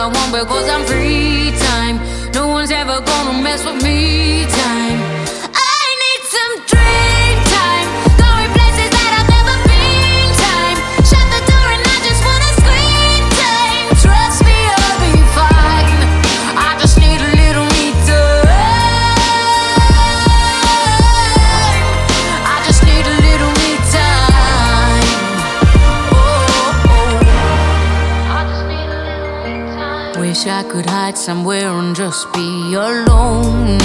want because I'm free time. No one's ever gonna mess with me time. I need some dream time, going places that I've never been time. Shut the door and I just wanna scream time. Trust me, I'll be fine. I just need a little me time. I just need a little me time. I just need a little me time. Wish I could hide somewhere and just be alone.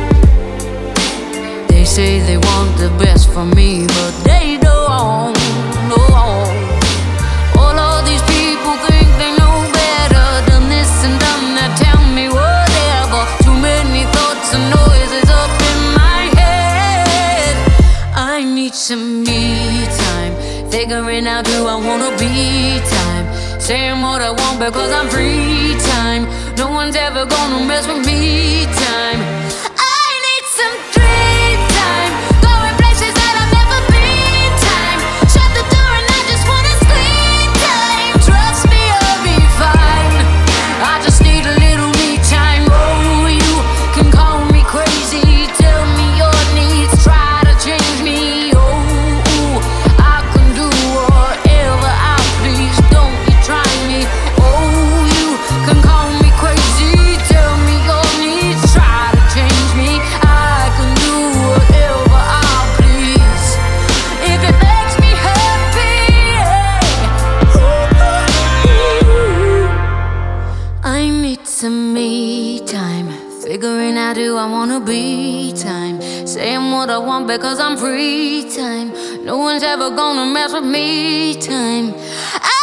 They say they want the best for me, but they don't. No. All of these people think they know better, done this and done that, tell me whatever. Too many thoughts and noises up in my head. I need some me time, figuring out who I wanna be time. Saying what I want because I'm free time. No one's ever gonna mess with me time. I need some dream time, going places that I've never been time. Shut the door and I just wanna scream time. Trust me, I'll be fine. I just need a little me time. Oh, you can call me crazy, tell me your needs, try to change me. Oh, I can do whatever I please. Don't you try me. Oh, you can call me crazy, tell me your needs, try to change me. I can do whatever I please if it makes me happy. I need some me time, figuring out who I wanna be time. Saying what I want because I'm free time. No one's ever gonna mess with me time.